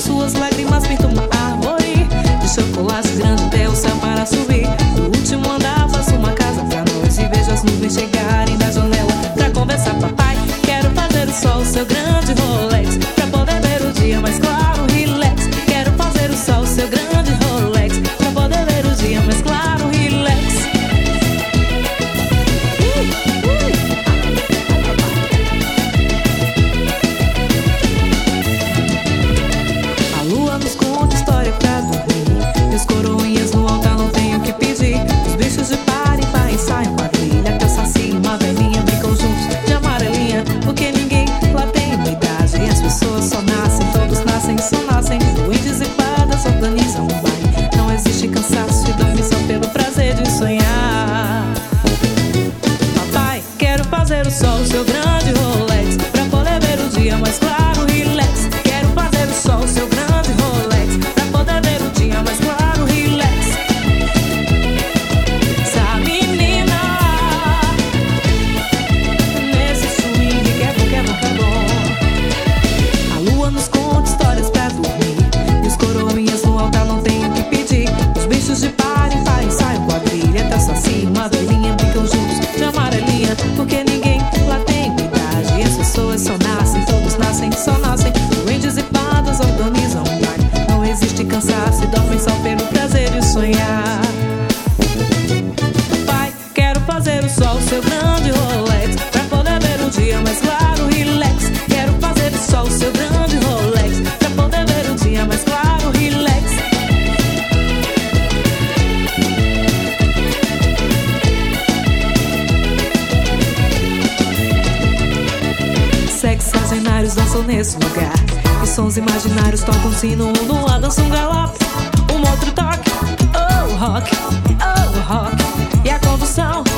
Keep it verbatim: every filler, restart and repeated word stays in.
suas lágrimas pinta uma árvore de chocolate grande até o céu para subir. No último andar faço uma casa pra nós e vejo as nuvens chegarem da janela pra conversar. Papai, quero fazer o sol seu grande Rolex pra poder ver o dia mais claro, relax. Quero fazer o sol seu grande Rolex pra poder ver o dia mais claro, relax. A lua nos conta história pra dormir, e os coroinhas no altar não tenho o que pedir. Os bichos de par em par ensaiam quadrilha, até o saci e uma velhinha brincam juntos de amarelinha, porque ninguém lá tem uma idade. E as pessoas só nascem, todos nascem, só nascem. Duendes e fadas organizam um baile, não existe cansaço e dorme só pelo prazer de sonhar. Papai, quero fazer o sol seu grande Rolex pra poder ver o dia mais claro, relax. Quero fazer o sol seu grande Rolex pra poder ver o dia mais claro, relax. Sabe, menina, nesse swing que é bom, que é bom, que é bom. A lua nos conta histórias pra dormir, e os coroinhas no altar não tem o que pedir. Os bichos de par em par ensaiam quadrilha, até o saci e uma velhinha brincam juntos de amarelinha, porque ninguém lá tem idade. E as pessoas só nascem, todos nascem, só nascem. Duendes e fadas organizam um baile, não existe cansaço e dormem só pelo prazer de sonhar. Pai, quero fazer o sol seu grande Rolex pra poder ver o dia mais claro, relax. Quero fazer o sol seu grande Rolex pra poder ver o dia mais claro, relax. Sexagenários dançam nesse lugar, e sons imaginários tocam sino. Um no ar dança um galope, um outro toque, oh rock, oh rock. E a condução